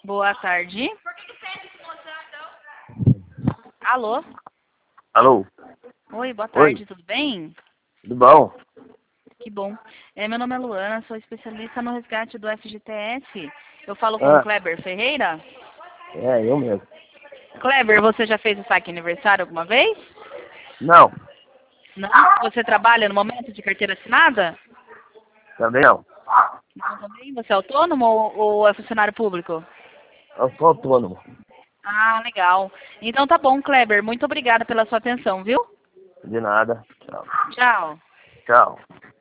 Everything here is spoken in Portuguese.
Boa tarde. Alô? Alô? Oi, boa Oi, tarde, tudo bem? tudo bom? Que bom. Meu nome é Luana, sou especialista no resgate do FGTS. Eu falo com o Ah, Kleber Ferreira. eu mesmo. Kleber, você já fez o saque aniversário alguma vez? Não, Não? Você trabalha no momento de carteira assinada? também não. Não também? Você é autônomo ou é funcionário público? Eu sou autônomo. Ah, legal. Então tá bom, Kleber. Muito obrigada pela sua atenção, viu? De nada. Tchau. Tchau. Tchau.